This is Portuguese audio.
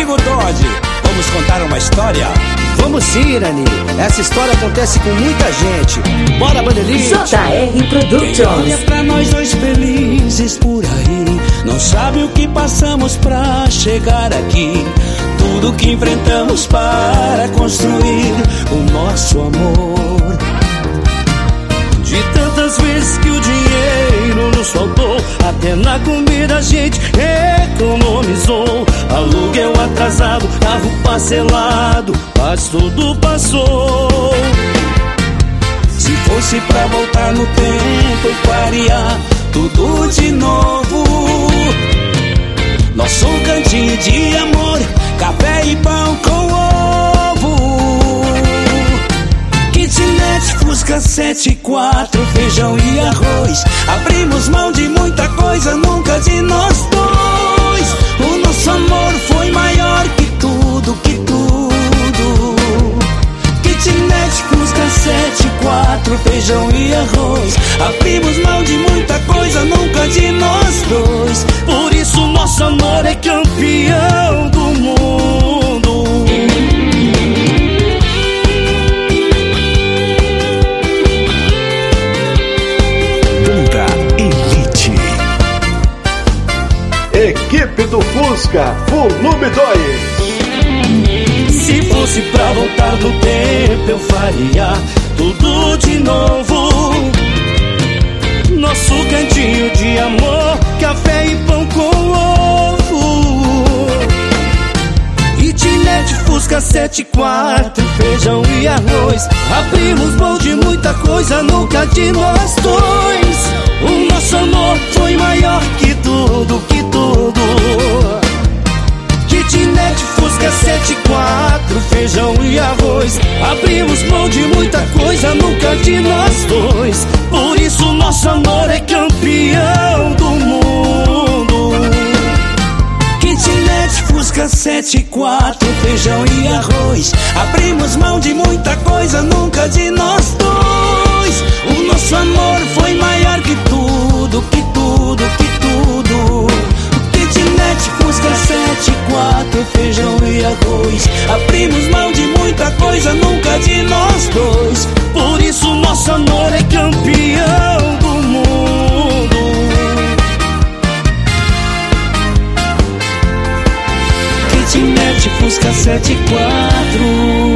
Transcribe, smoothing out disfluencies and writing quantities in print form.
amigo Dodge, vamos contar uma história? Vamos sim, Irani. Essa história acontece com muita gente. Bora, Bandelinha! JR Quem Productions. olha pra nós dois felizes por aí não sabe o que passamos pra chegar aqui. Tudo que enfrentamos para construir o nosso amor. De tantas vezes que o dinheiro nos faltou, até na comida a gente economizou. Aluguel atrasado, carro parcelado, mas tudo passou. Se fosse pra voltar no tempo, eu faria tudo de novo. Nosso cantinho de amor, café e pão com ovo. Kitnet, Fusca 74, feijão e arroz. Abrimos mão de muita coisa, nunca de nós dois. O nosso amor foi maior que tudo, que tudo. Kitnet, Fusca 74, feijão e arroz. Abrimos mão de muita coisa, nunca de nós dois. Por isso nosso amor é campeão do mundo. Banda Elite. Equipe do Fusca, volume 2. Se fosse pra voltar no tempo, eu faria tudo de novo. Nosso cantinho de amor, café e pão com ovo. Kitnet, Fusca 74, feijão e arroz. Abrimos mão de muita coisa, nunca de nós dois. O nosso amor foi maior que tudo, que tudo. Kitnet, Fusca 74, feijão e arroz. Abrimos mão de muita coisa, nunca de nós dois. Por isso nosso amor é campeão do mundo. Kitnet, Fusca 74, feijão e arroz. Abrimos mão de muita coisa, nunca de nós dois. O nosso amor foi maior que tudo, que tudo, que tudo. Kitnet, Fusca 74, feijão e arroz. Abrimos mão de muita coisa, nunca de nós dois. Por isso nosso amor é campeão do mundo. Kitnet, Fusca 74.